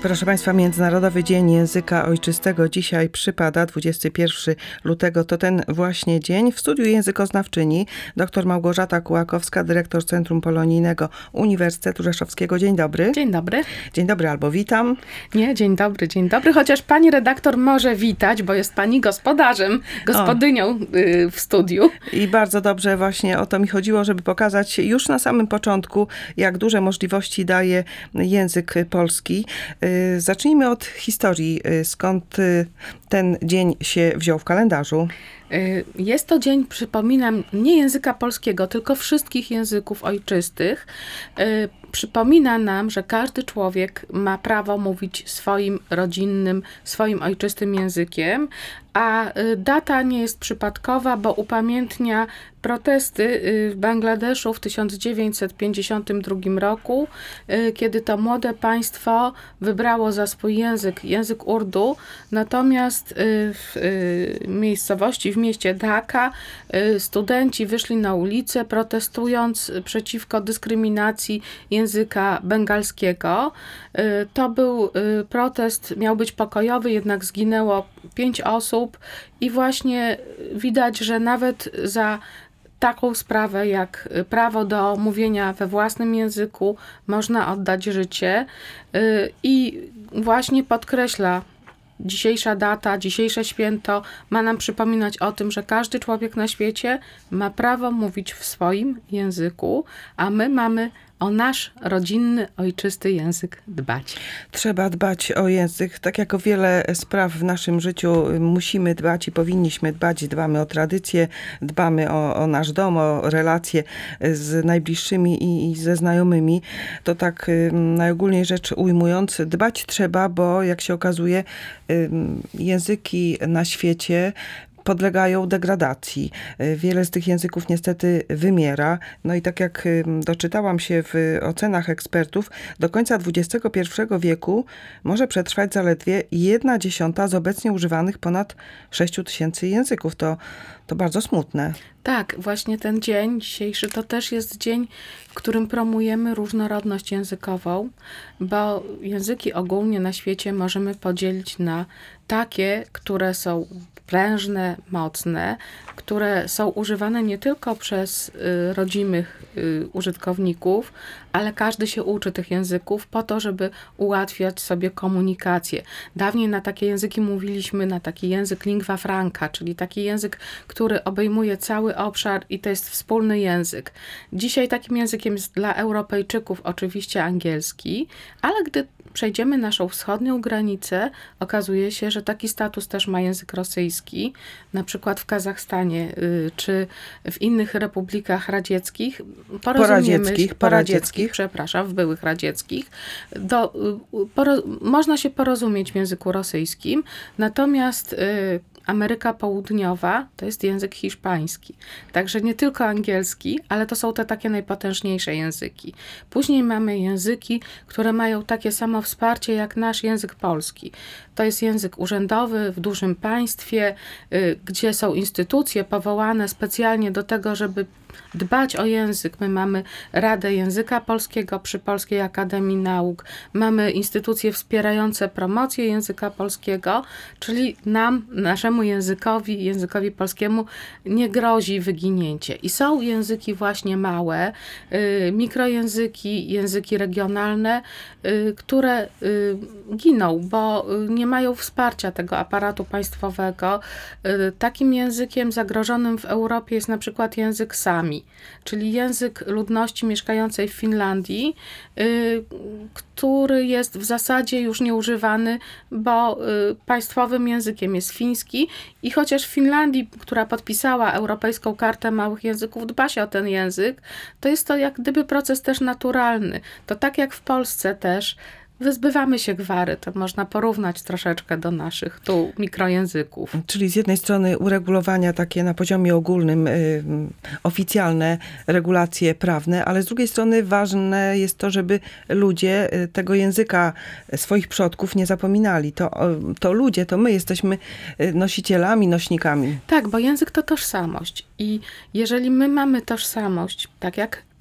Proszę Państwa, Międzynarodowy Dzień Języka Ojczystego dzisiaj przypada, 21 lutego, to ten właśnie dzień. W studiu językoznawczyni dr Małgorzata Kułakowska, dyrektor Centrum Polonijnego Uniwersytetu Rzeszowskiego. Dzień dobry. Dzień dobry. Dzień dobry albo witam. Nie, dzień dobry, chociaż pani redaktor może witać, bo jest pani gospodynią w studiu. I bardzo dobrze właśnie o to mi chodziło, żeby pokazać już na samym początku, jak duże możliwości daje język polski. Zacznijmy od historii. Skąd ten dzień się wziął w kalendarzu? Jest to dzień, przypominam, nie języka polskiego, tylko wszystkich języków ojczystych. Przypomina nam, że każdy człowiek ma prawo mówić swoim rodzinnym, swoim ojczystym językiem, a data nie jest przypadkowa, bo upamiętnia protesty w Bangladeszu w 1952 roku, kiedy to młode państwo wybrało za swój język Urdu, natomiast w miejscowości, w mieście Dhaka, studenci wyszli na ulicę, protestując przeciwko dyskryminacji języka bengalskiego. To był protest, miał być pokojowy, jednak zginęło 5 osób i właśnie widać, że nawet za taką sprawę jak prawo do mówienia we własnym języku można oddać życie i właśnie podkreśla dzisiejsza data, dzisiejsze święto ma nam przypominać o tym, że każdy człowiek na świecie ma prawo mówić w swoim języku, a my mamy o nasz rodzinny, ojczysty język dbać. Trzeba dbać o język, tak jak o wiele spraw w naszym życiu musimy dbać i powinniśmy dbać. Dbamy o tradycję, dbamy o nasz dom, o relacje z najbliższymi i ze znajomymi. To tak najogólniej rzecz ujmując, dbać trzeba, bo jak się okazuje, języki na świecie podlegają degradacji. Wiele z tych języków niestety wymiera. No i tak jak doczytałam się w ocenach ekspertów, do końca XXI wieku może przetrwać zaledwie 1/10 z obecnie używanych ponad 6 000 języków. To bardzo smutne. Tak, właśnie ten dzień dzisiejszy to też jest dzień, w którym promujemy różnorodność językową, bo języki ogólnie na świecie możemy podzielić na takie, które są prężne, mocne, które są używane nie tylko przez rodzimych użytkowników, ale każdy się uczy tych języków po to, żeby ułatwiać sobie komunikację. Dawniej na takie języki mówiliśmy, na taki język lingua franca, czyli taki język, który obejmuje cały obszar i to jest wspólny język. Dzisiaj takim językiem jest dla Europejczyków oczywiście angielski, ale gdy przejdziemy naszą wschodnią granicę, okazuje się, że taki status też ma język rosyjski, na przykład w Kazachstanie czy w innych republikach radzieckich, poradzieckich, w byłych radzieckich, można się porozumieć w języku rosyjskim, natomiast Ameryka Południowa to jest język hiszpański. Także nie tylko angielski, ale to są te takie najpotężniejsze języki. Później mamy języki, które mają takie samo wsparcie jak nasz język polski. To jest język urzędowy w dużym państwie, gdzie są instytucje powołane specjalnie do tego, żeby dbać o język. My mamy Radę Języka Polskiego przy Polskiej Akademii Nauk. Mamy instytucje wspierające promocję języka polskiego, czyli naszemu językowi polskiemu nie grozi wyginięcie. I są języki właśnie małe, mikrojęzyki, języki regionalne, które giną, bo nie mają wsparcia tego aparatu państwowego. Takim językiem zagrożonym w Europie jest na przykład język Sami, czyli język ludności mieszkającej w Finlandii, który jest w zasadzie już nieużywany, bo państwowym językiem jest fiński i chociaż w Finlandii, która podpisała Europejską Kartę Małych Języków, dba się o ten język, to jest to jak gdyby proces też naturalny. To tak jak w Polsce też wyzbywamy się gwary, to można porównać troszeczkę do naszych tu mikrojęzyków. Czyli z jednej strony uregulowania takie na poziomie ogólnym, oficjalne regulacje prawne, ale z drugiej strony ważne jest to, żeby ludzie tego języka swoich przodków nie zapominali. To ludzie, to my jesteśmy nosicielami, nośnikami. Tak, bo język to tożsamość i jeżeli my mamy tożsamość, tak jak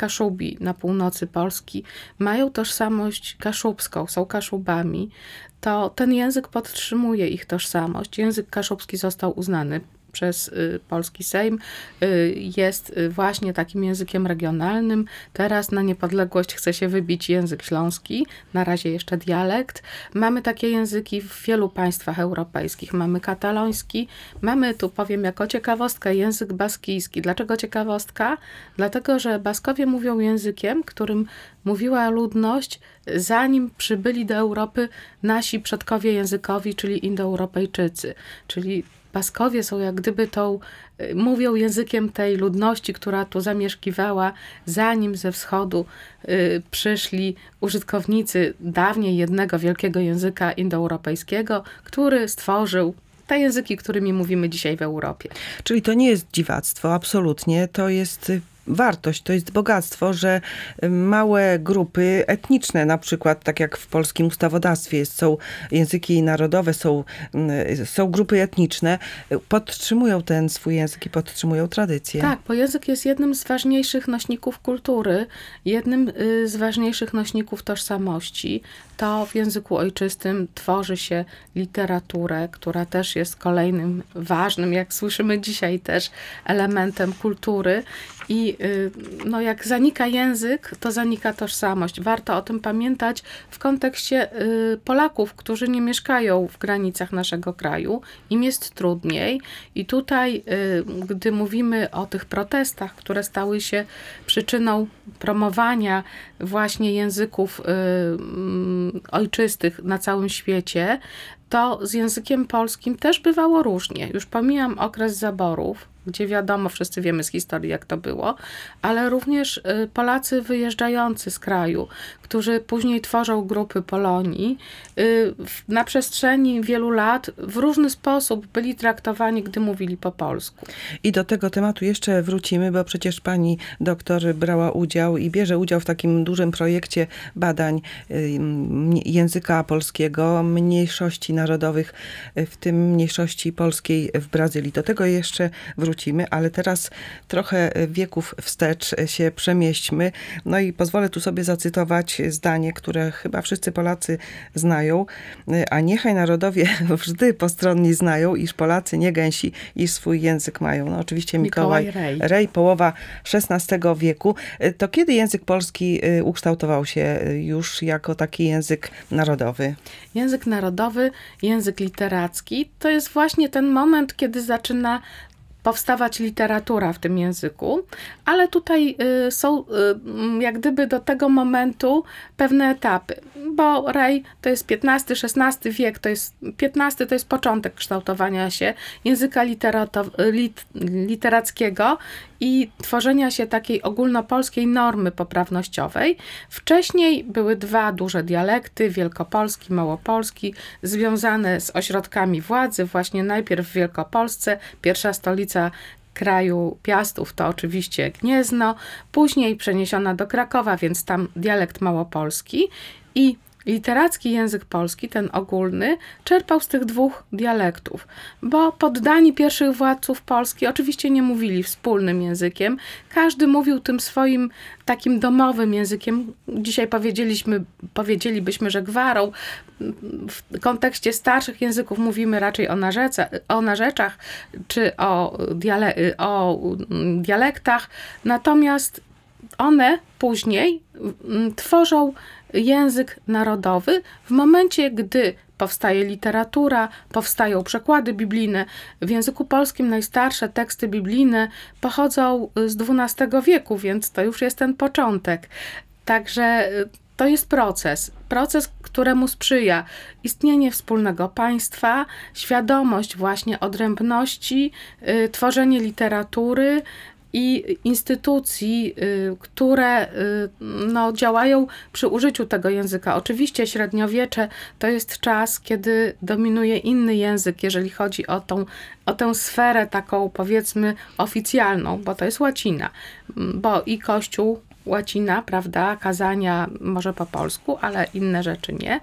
Kaszubi na północy Polski mają tożsamość kaszubską, są Kaszubami, to ten język podtrzymuje ich tożsamość. Język kaszubski został uznany przez polski Sejm, jest właśnie takim językiem regionalnym. Teraz na niepodległość chce się wybić język śląski, na razie jeszcze dialekt. Mamy takie języki w wielu państwach europejskich. Mamy kataloński, mamy, tu powiem jako ciekawostkę, język baskijski. Dlaczego ciekawostka? Dlatego, że Baskowie mówią językiem, którym mówiła ludność, zanim przybyli do Europy nasi przodkowie językowi, czyli Indoeuropejczycy. Czyli Baskowie są jak gdyby mówią językiem tej ludności, która tu zamieszkiwała, zanim ze wschodu przyszli użytkownicy dawniej jednego wielkiego języka indoeuropejskiego, który stworzył te języki, którymi mówimy dzisiaj w Europie. Czyli to nie jest dziwactwo, absolutnie. To jest wartość, to jest bogactwo, że małe grupy etniczne, na przykład tak jak w polskim ustawodawstwie są języki narodowe, są grupy etniczne, podtrzymują ten swój język i podtrzymują tradycję. Tak, bo język jest jednym z ważniejszych nośników kultury, jednym z ważniejszych nośników tożsamości. To w języku ojczystym tworzy się literaturę, która też jest kolejnym ważnym, jak słyszymy dzisiaj też, elementem kultury. I no, jak zanika język, to zanika tożsamość. Warto o tym pamiętać w kontekście Polaków, którzy nie mieszkają w granicach naszego kraju. Im jest trudniej. I tutaj, gdy mówimy o tych protestach, które stały się przyczyną promowania właśnie języków ojczystych na całym świecie, to z językiem polskim też bywało różnie. Już pomijam okres zaborów, gdzie wiadomo, wszyscy wiemy z historii, jak to było, ale również Polacy wyjeżdżający z kraju, którzy później tworzą grupy Polonii, na przestrzeni wielu lat w różny sposób byli traktowani, gdy mówili po polsku. I do tego tematu jeszcze wrócimy, bo przecież pani doktor brała udział i bierze udział w takim dużym projekcie badań języka polskiego, mniejszości narodowych, w tym mniejszości polskiej w Brazylii. Do tego jeszcze wrócimy, ale teraz trochę wieków wstecz się przemieśćmy. No i pozwolę tu sobie zacytować zdanie, które chyba wszyscy Polacy znają, a niechaj narodowie wżdy postronni znają, iż Polacy nie gęsi, iż swój język mają. No oczywiście Mikołaj Rej, połowa XVI wieku. To kiedy język polski ukształtował się już jako taki język narodowy? Język narodowy, język literacki, to jest właśnie ten moment, kiedy zaczyna powstawać literatura w tym języku, ale tutaj są jak gdyby do tego momentu pewne etapy, bo Rej to jest XV-XVI wiek, XV to jest początek kształtowania się języka literackiego i tworzenia się takiej ogólnopolskiej normy poprawnościowej. Wcześniej były dwa duże dialekty, wielkopolski, małopolski, związane z ośrodkami władzy, właśnie najpierw w Wielkopolsce, pierwsza stolica kraju Piastów to oczywiście Gniezno, później przeniesiona do Krakowa, więc tam dialekt małopolski i literacki język polski, ten ogólny, czerpał z tych dwóch dialektów, bo poddani pierwszych władców Polski oczywiście nie mówili wspólnym językiem, każdy mówił tym swoim takim domowym językiem, dzisiaj powiedzielibyśmy, że gwarą. W kontekście starszych języków mówimy raczej o narzeczach czy o dialektach, natomiast one później tworzą język narodowy w momencie, gdy powstaje literatura, powstają przekłady biblijne. W języku polskim najstarsze teksty biblijne pochodzą z XII wieku, więc to już jest ten początek. Także to jest proces, któremu sprzyja istnienie wspólnego państwa, świadomość właśnie odrębności, tworzenie literatury i instytucji, które działają przy użyciu tego języka. Oczywiście średniowiecze to jest czas, kiedy dominuje inny język, jeżeli chodzi o tę sferę taką, powiedzmy, oficjalną, bo to jest łacina, bo i Kościół łacina, prawda, kazania może po polsku, ale inne rzeczy nie.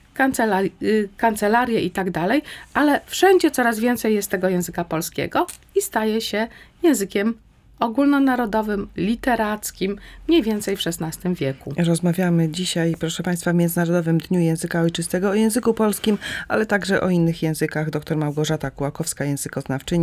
Kancelarie i tak dalej, ale wszędzie coraz więcej jest tego języka polskiego i staje się językiem ogólnonarodowym, literackim, mniej więcej w XVI wieku. Rozmawiamy dzisiaj, proszę Państwa, w Międzynarodowym Dniu Języka Ojczystego o języku polskim, ale także o innych językach. Dr Małgorzata Kułakowska, językoznawczyni.